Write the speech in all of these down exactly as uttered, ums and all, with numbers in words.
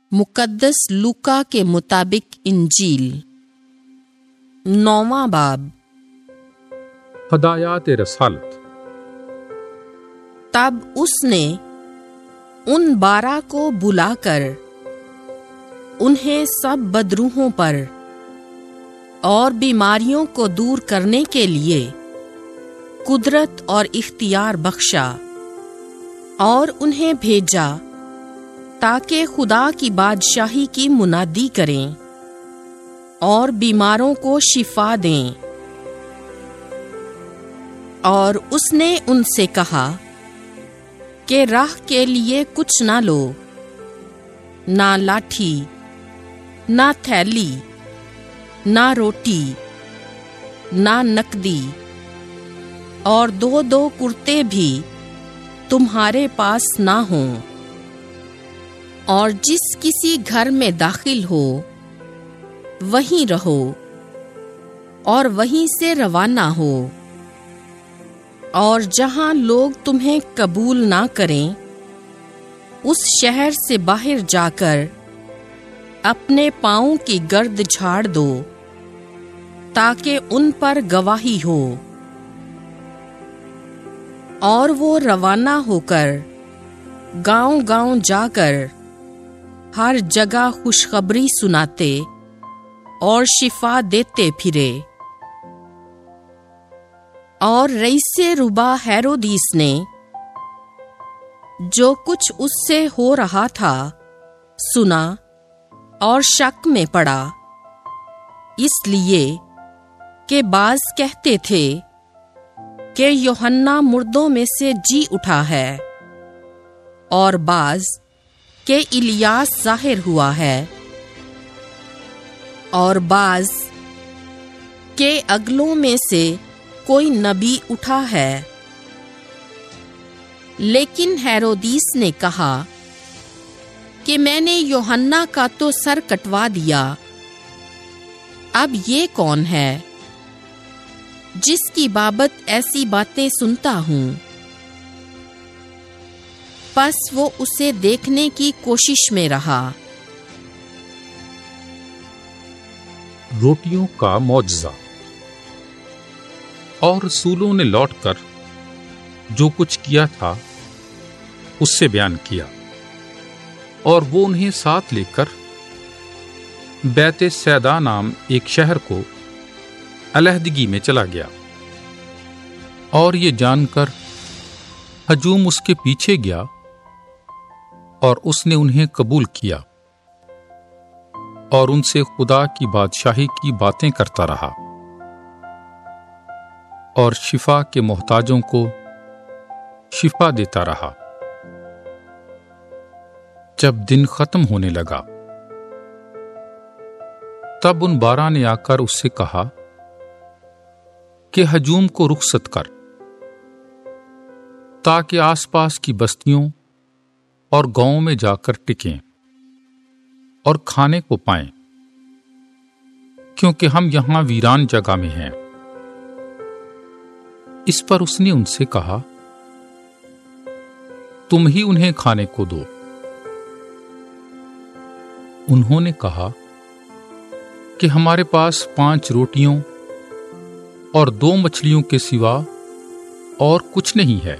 मुक़द्दस लूका के मुताबिक इंजील नौवां बाब। हदायत रसालत। तब उसने उन बारह को बुलाकर उन्हें सब बदरूहों पर और बीमारियों को दूर करने के लिए कुदरत और इख्तियार बख्शा और उन्हें भेजा ताकि खुदा की बादशाही की मुनादी करें और बीमारों को शिफा दें। और उसने उनसे कहा कि राह के लिए कुछ ना लो, ना लाठी, ना थैली, ना रोटी, ना नकदी, और दो दो कुर्ते भी तुम्हारे पास ना हों। और जिस किसी घर में दाखिल हो वहीं रहो और वहीं से रवाना हो। और जहां लोग तुम्हें कबूल ना करें उस शहर से बाहर जाकर अपने पांवों की गर्द झाड़ दो ताकि उन पर गवाही हो। और वो रवाना होकर गांव-गांव जाकर हर जगह खुशखबरी सुनाते और शिफा देते फिरे। और रईसे रुबा हेरोदीस ने जो कुछ उससे हो रहा था सुना और शक में पड़ा, इसलिए कि बाज कहते थे कि यूहन्ना मुर्दों में से जी उठा है और बाज कि इलियास जाहिर हुआ है और बाज के अगलों में से कोई नबी उठा है। लेकिन हेरोदीस ने कहा कि मैंने यूहन्ना का तो सर कटवा दिया, अब ये कौन है जिसकी बाबत ऐसी बातें सुनता हूं। बस वो उसे देखने की कोशिश में रहा। रोटियों का मौजज़ा। और रसूलों ने लौटकर जो कुछ किया था उससे बयान किया, और वो उन्हें साथ लेकर बैते सैदा नाम एक शहर को अलहदगी में चला गया। और ये जानकर हजूम उसके पीछे गया और उसने उन्हें कबूल किया और उनसे खुदा की बादशाही की बातें करता रहा और शिफा के मोहताजों को शिफा देता रहा। जब दिन खत्म होने लगा तब उन बारह ने आकर उससे कहा कि हजूम को रुखसत कर ताकि आसपास की बस्तियों और गांवों में जाकर टिकें और खाने को पाएं, क्योंकि हम यहां वीरान जगह में हैं। इस पर उसने उनसे कहा, तुम ही उन्हें खाने को दो। उन्होंने कहा कि हमारे पास पांच रोटियों और दो मछलियों के सिवा और कुछ नहीं है,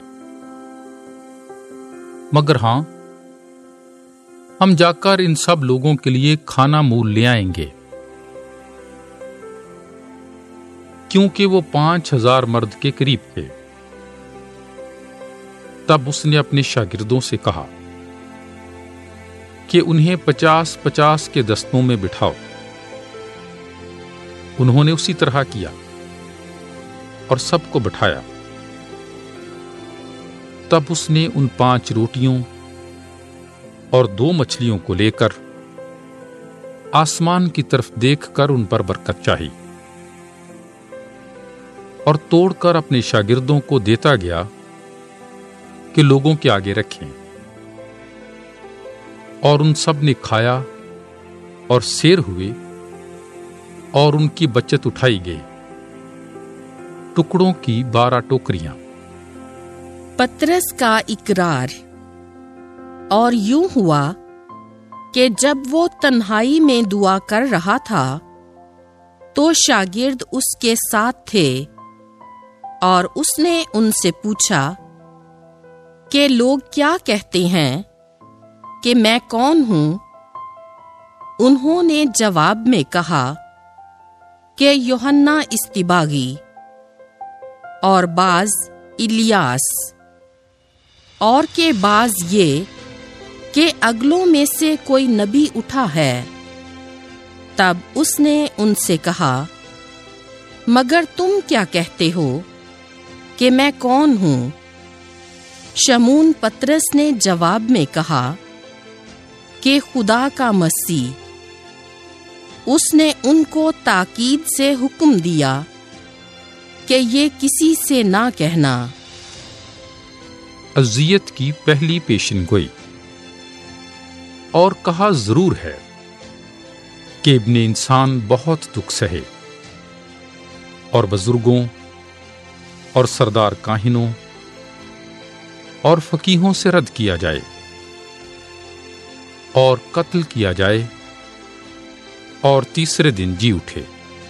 मगर हां, हम जाकर इन सब लोगों के लिए खाना मूल ले आएंगे, क्योंकि वो पांच हजार मर्द के करीब थे। तब उसने अपने शागिर्दों से कहा कि उन्हें पचास पचास के दस्तों में बिठाओ। उन्होंने उसी तरह किया और सबको बिठाया। तब उसने उन पांच रोटियों और दो मछलियों को लेकर आसमान की तरफ देखकर उन पर बरकत चाही और तोड़कर अपने शागिर्दों को देता गया कि लोगों के आगे रखें। और उन सब ने खाया और सेर हुए और उनकी बचत उठाई गई, टुकड़ों की बारह टोकरियां। पतरस का इकरार। और यूं हुआ کہ جب وہ تنہائی میں دعا کر رہا تھا تو شاگرد اس کے ساتھ تھے، اور اس نے ان سے پوچھا کہ لوگ کیا کہتے ہیں کہ میں کون ہوں؟ انہوں نے جواب میں کہا کہ یوحنا اصطباغی، اور بعض الیاس، اور کہ بعض یہ کہ اگلوں میں سے کوئی نبی اٹھا ہے۔ تب اس نے ان سے کہا، مگر تم کیا کہتے ہو کہ میں کون ہوں؟ شمعون پطرس نے جواب میں کہا کہ خدا کا مسیح۔ اس نے ان کو تاکید سے حکم دیا کہ یہ کسی سے نہ کہنا۔ اذیت کی پہلی پیشن گوئی۔ اور کہا ضرور ہے کہ ابن انسان بہت دکھ سہے اور بزرگوں اور سردار کاہنوں اور فقیہوں سے رد کیا جائے اور قتل کیا جائے اور تیسرے دن جی اٹھے۔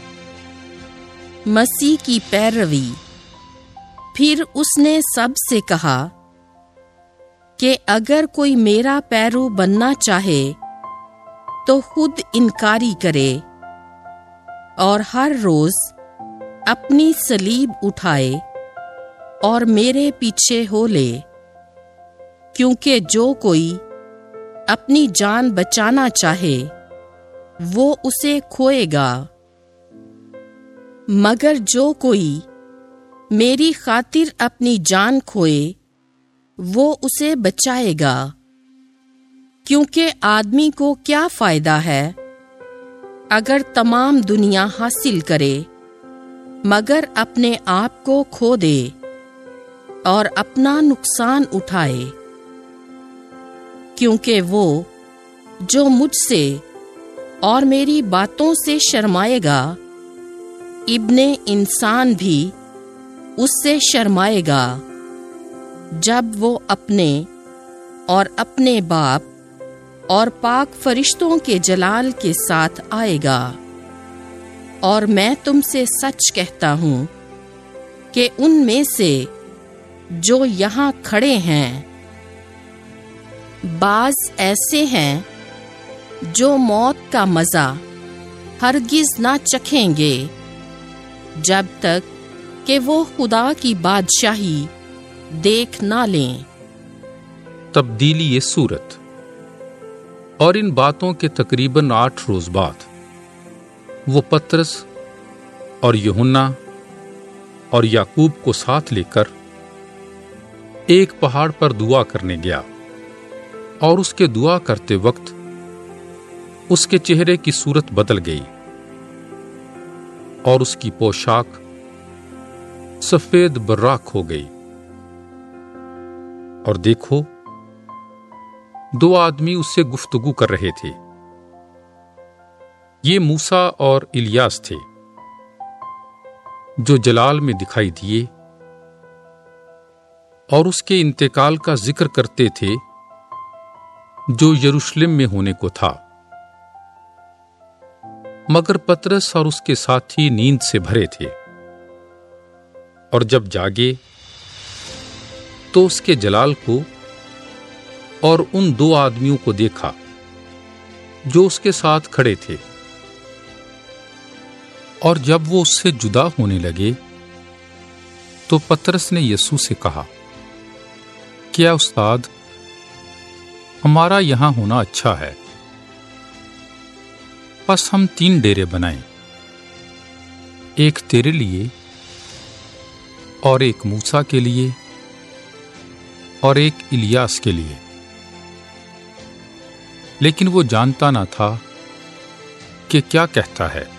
مسیح کی پیروی۔ پھر اس نے سب سے کہا کہ اگر کوئی میرا پیرو بننا چاہے تو خود انکاری کرے اور ہر روز اپنی صلیب اٹھائے اور میرے پیچھے ہو لے، کیونکہ جو کوئی اپنی جان بچانا چاہے وہ اسے کھوئے گا، مگر جو کوئی میری خاطر اپنی جان کھوئے وہ اسے بچائے گا۔ کیونکہ آدمی کو کیا فائدہ ہے اگر تمام دنیا حاصل کرے مگر اپنے آپ کو کھو دے اور اپنا نقصان اٹھائے؟ کیونکہ وہ جو مجھ سے اور میری باتوں سے شرمائے گا، ابن انسان بھی اس سے شرمائے گا جب وہ اپنے اور اپنے باپ اور پاک فرشتوں کے جلال کے ساتھ آئے گا۔ اور میں تم سے سچ کہتا ہوں کہ ان میں سے جو یہاں کھڑے ہیں بعض ایسے ہیں جو موت کا مزہ ہرگز نہ چکھیں گے جب تک کہ وہ خدا کی بادشاہی دیکھ نہ لیں۔ تبدیلی صورت۔ اور ان باتوں کے تقریباً آٹھ روز بعد وہ پطرس اور یوحنا اور یعقوب کو ساتھ لے کر ایک پہاڑ پر دعا کرنے گیا، اور اس کے دعا کرتے وقت اس کے چہرے کی صورت بدل گئی اور اس کی پوشاک سفید براق ہو گئی۔ اور دیکھو، دو آدمی اس سے گفتگو کر رہے تھے۔ یہ موسیٰ اور الیاس تھے جو جلال میں دکھائی دیے اور اس کے انتقال کا ذکر کرتے تھے جو یروشلم میں ہونے کو تھا۔ مگر پطرس اور اس کے ساتھی نیند سے بھرے تھے، اور جب جاگے تو اس کے جلال کو اور ان دو آدمیوں کو دیکھا جو اس کے ساتھ کھڑے تھے۔ اور جب وہ اس سے جدا ہونے لگے تو پطرس نے یسوع سے کہا، کیا استاد، ہمارا یہاں ہونا اچھا ہے؟ بس ہم تین ڈیرے بنائیں، ایک تیرے لیے اور ایک موسیٰ کے لیے اور ایک الیاس کے لیے۔ لیکن وہ جانتا نہ تھا کہ کیا کہتا ہے۔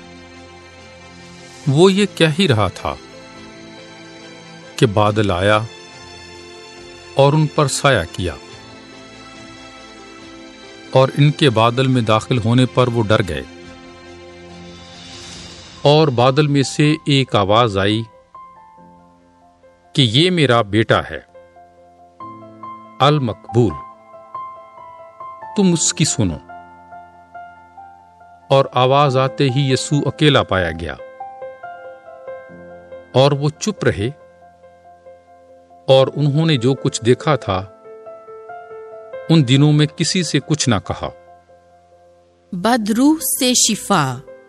وہ یہ کہہ ہی رہا تھا کہ بادل آیا اور ان پر سایہ کیا، اور ان کے بادل میں داخل ہونے پر وہ ڈر گئے۔ اور بادل میں سے ایک آواز آئی کہ یہ میرا بیٹا ہے المقبول، تم اس کی سنو۔ اور آواز آتے ہی یسوع اکیلا پایا گیا، اور وہ چپ رہے، اور انہوں نے جو کچھ دیکھا تھا ان دنوں میں کسی سے کچھ نہ کہا۔ بدروح سے شفا۔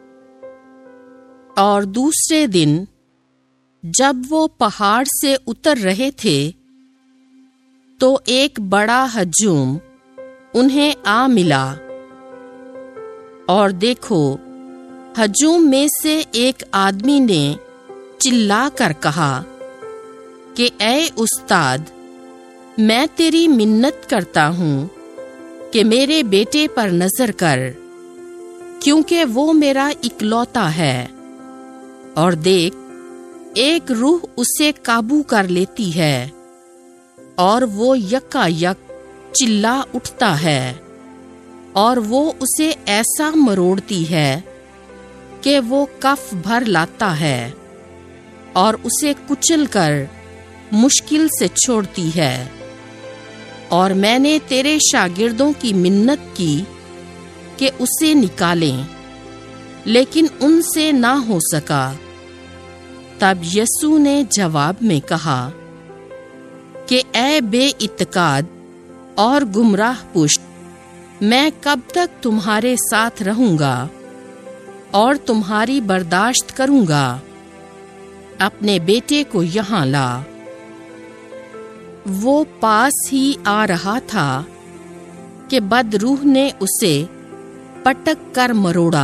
اور دوسرے دن جب وہ پہاڑ سے اتر رہے تھے تو ایک بڑا ہجوم انہیں آ ملا، اور دیکھو ہجوم میں سے ایک آدمی نے چلا کر کہا کہ اے استاد، میں تیری منت کرتا ہوں کہ میرے بیٹے پر نظر کر، کیونکہ وہ میرا اکلوتا ہے، اور دیکھ ایک روح اسے قابو کر لیتی ہے، اور وہ یکا یک چلا اٹھتا ہے، اور وہ اسے ایسا مروڑتی ہے کہ وہ کف بھر لاتا ہے، اور اسے کچل کر مشکل سے چھوڑتی ہے۔ اور میں نے تیرے شاگردوں کی منت کی کہ اسے نکالیں، لیکن ان سے نہ ہو سکا۔ تب یسوع نے جواب میں کہا کہ اے بے اعتقاد اور گمراہ پشت، میں کب تک تمہارے ساتھ رہوں گا اور تمہاری برداشت کروں گا؟ اپنے بیٹے کو یہاں لا۔ وہ پاس ہی آ رہا تھا کہ بدروح نے اسے پٹک کر مروڑا،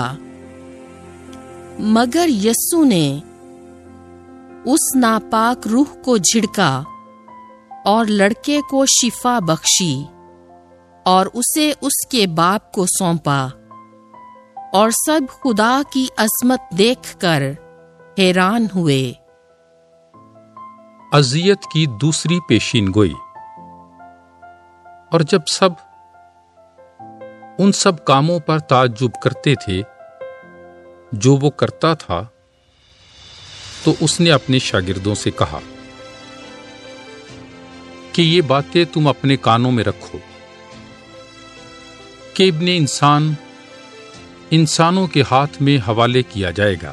مگر یسوع نے اس ناپاک روح کو جھڑکا اور لڑکے کو شفا بخشی، اور اسے اس کے باپ کو سونپا، اور سب خدا کی عظمت دیکھ کر حیران ہوئے۔ اذیت کی دوسری پیشین گوئی۔ اور جب سب ان سب کاموں پر تعجب کرتے تھے جو وہ کرتا تھا، تو اس نے اپنے شاگردوں سے کہا کہ یہ باتیں تم اپنے کانوں میں رکھو، کہ ابن انسان انسانوں کے ہاتھ میں حوالے کیا جائے گا،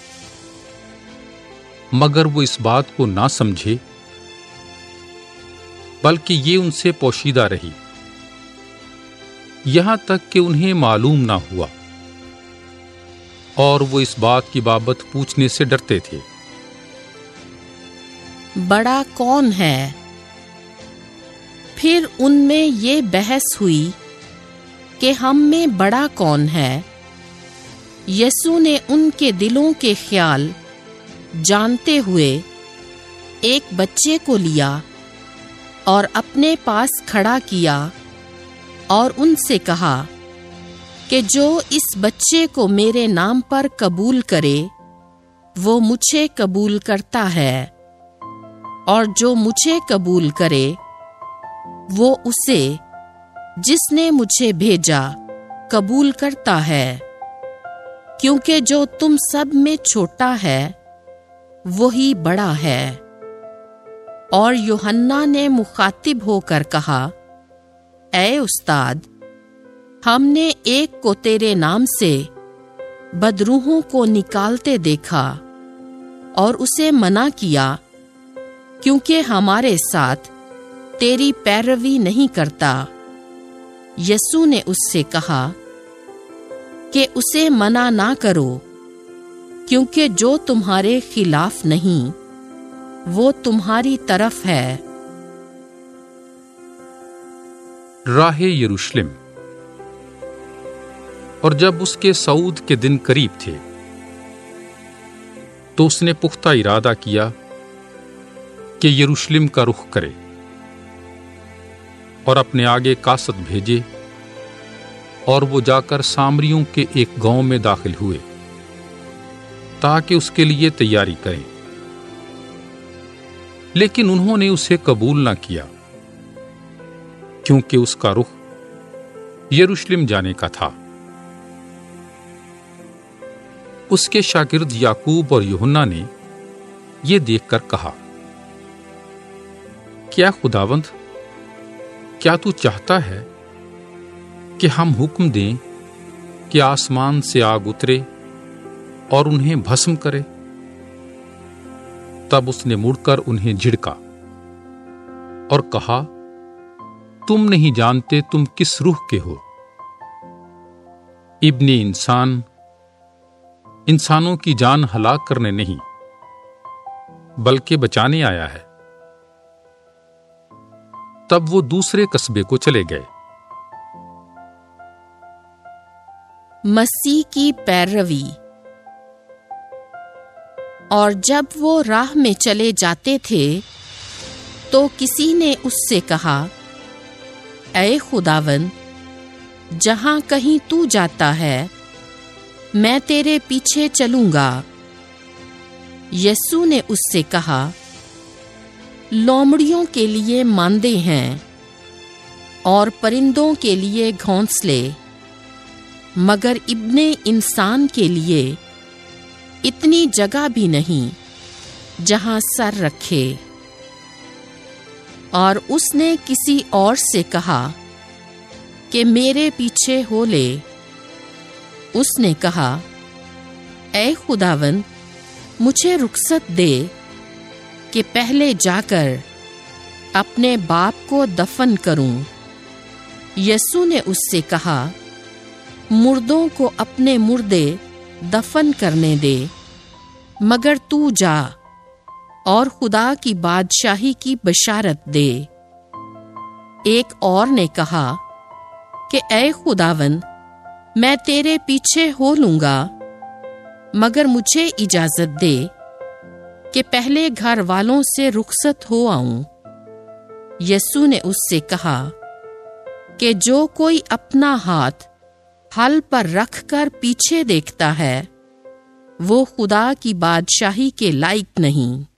مگر وہ اس بات کو نہ سمجھے، بلکہ یہ ان سے پوشیدہ رہی، یہاں تک کہ انہیں معلوم نہ ہوا، اور وہ اس بات کی بابت پوچھنے سے ڈرتے تھے۔ بڑا کون ہے؟ پھر ان میں یہ بحث ہوئی کہ ہم میں بڑا کون ہے؟ یسوع نے ان کے دلوں کے خیال جانتے ہوئے ایک بچے کو لیا اور اپنے پاس کھڑا کیا، اور ان سے کہا کہ جو اس بچے کو میرے نام پر قبول کرے وہ مجھے قبول کرتا ہے، اور جو مجھے قبول کرے وہ اسے جس نے مجھے بھیجا قبول کرتا ہے، کیونکہ جو تم سب میں چھوٹا ہے وہی بڑا ہے۔ اور یوحنا نے مخاطب ہو کر کہا، اے استاد، ہم نے ایک کو تیرے نام سے بدروحوں کو نکالتے دیکھا اور اسے منع کیا، کیونکہ ہمارے ساتھ تیری پیروی نہیں کرتا۔ یسوع نے اس سے کہا کہ اسے منع نہ کرو، کیونکہ جو تمہارے خلاف نہیں وہ تمہاری طرف ہے۔ راہ یروشلم۔ اور جب اس کے صعود کے دن قریب تھے تو اس نے پختہ ارادہ کیا کہ یروشلم کا رخ کرے، اور اپنے آگے قاصد بھیجے، اور وہ جا کر سامریوں کے ایک گاؤں میں داخل ہوئے تاکہ اس کے لیے تیاری کریں، لیکن انہوں نے اسے قبول نہ کیا، کیونکہ اس کا رخ یروشلم جانے کا تھا۔ اس کے شاگرد یعقوب اور یوحنا نے یہ دیکھ کر کہا، کیا خداوند، کیا تو چاہتا ہے کہ ہم حکم دیں کہ آسمان سے آگ اترے اور انہیں بھسم کرے؟ تب اس نے مڑ کر انہیں جھڑکا اور کہا، تم نہیں جانتے تم کس روح کے ہو۔ ابن انسان انسانوں کی جان ہلاک کرنے نہیں بلکہ بچانے آیا ہے۔ تب وہ دوسرے قصبے کو چلے گئے۔ مسیح کی پیروی۔ اور جب وہ راہ میں چلے جاتے تھے تو کسی نے اس سے کہا، اے خداوند، جہاں کہیں تو جاتا ہے میں تیرے پیچھے چلوں گا۔ یسوع نے اس سے کہا، لومڑیوں کے لیے ماندے ہیں اور پرندوں کے لیے گھونسلے، مگر ابن انسان کے لیے اتنی جگہ بھی نہیں جہاں سر رکھے۔ اور اس نے کسی اور سے کہا کہ میرے پیچھے ہو لے۔ اس نے کہا، اے خداوند، مجھے رخصت دے کہ پہلے جا کر اپنے باپ کو دفن کروں۔ یسوع نے اس سے کہا، مردوں کو اپنے مردے دفن کرنے دے، مگر تو جا اور خدا کی بادشاہی کی بشارت دے۔ ایک اور نے کہا کہ اے خداوند، میں تیرے پیچھے ہو لوں گا، مگر مجھے اجازت دے کہ پہلے گھر والوں سے رخصت ہو آؤں۔ یسوع نے اس سے کہا کہ جو کوئی اپنا ہاتھ ہل پر رکھ کر پیچھے دیکھتا ہے وہ خدا کی بادشاہی کے لائق نہیں۔